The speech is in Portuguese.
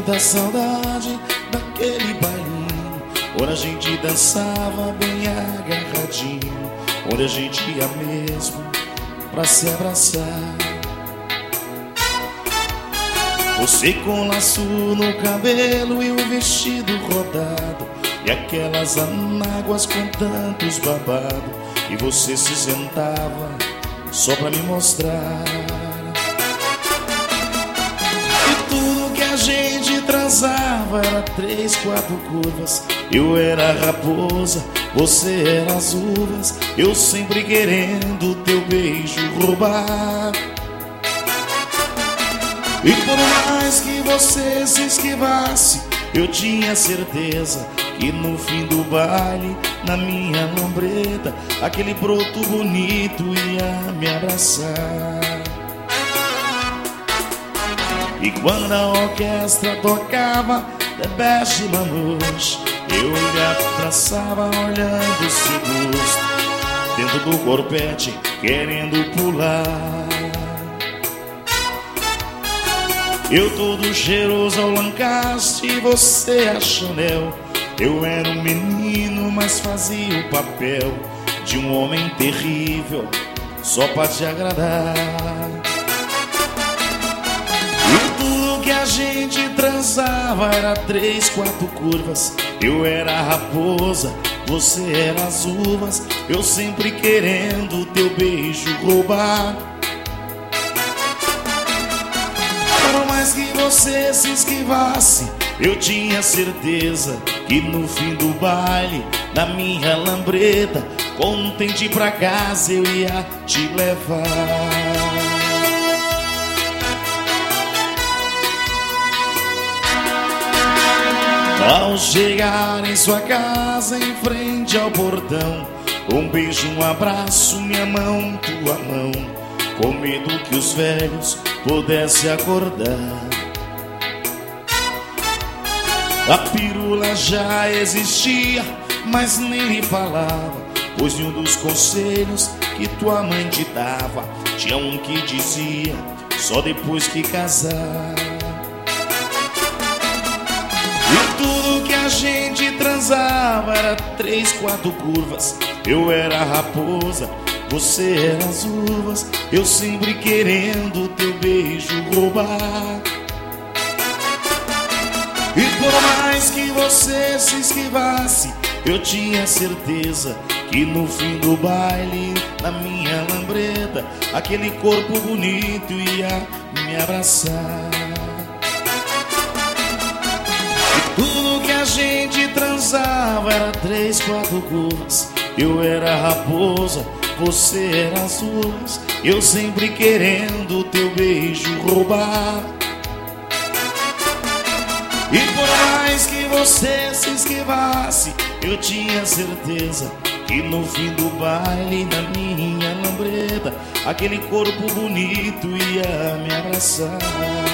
muita saudade daquele bailinho, onde a gente dançava bem agarradinho, onde a gente ia mesmo pra se abraçar. Você com laço no cabelo e o vestido rodado, e aquelas anáguas com tantos babados, e você se sentava só pra me mostrar. E tudo que a gente transava era 3, 4 curvas. Eu era a raposa, você era as uvas, eu sempre querendo teu beijo roubar. E por mais que você se esquivasse, eu tinha certeza que no fim do baile, na minha lambreta, aquele broto bonito ia me abraçar. E quando a orquestra tocava The Best Manouche, eu lhe abraçava olhando seu rosto, dentro do corpete querendo pular. Eu todo cheiroso ao Lancaster e você a Chanel. Eu era um menino, mas fazia o papel de um homem terrível, só pra te agradar. E tudo que a gente transava era 3, 4 curvas. Eu era a raposa, você era as uvas, eu sempre querendo teu beijo roubar. Por mais que você se esquivasse, eu tinha certeza que no fim do baile, na minha lambreta, contente pra casa eu ia te levar. Ao chegar em sua casa, em frente ao portão, um beijo, um abraço, minha mão, tua mão, com medo que os velhos pudessem acordar. A pirula já existia, mas nem lhe falava, pois nenhum dos conselhos que tua mãe te dava tinha um que dizia só depois que casar. E tudo que a gente transava era 3, 4 curvas. Eu era a raposa, você era as uvas, eu sempre querendo teu beijo roubar. E por mais que você se esquivasse, eu tinha certeza que no fim do baile, na minha lambreta, aquele corpo bonito ia me abraçar. E tudo que a gente transava era 3, 4 curvas. Eu era a raposa, você era as uvas, eu sempre querendo teu beijo roubar. E por mais que você se esquivasse, eu tinha certeza que no fim do baile, na minha lambreta, aquele corpo bonito ia me abraçar.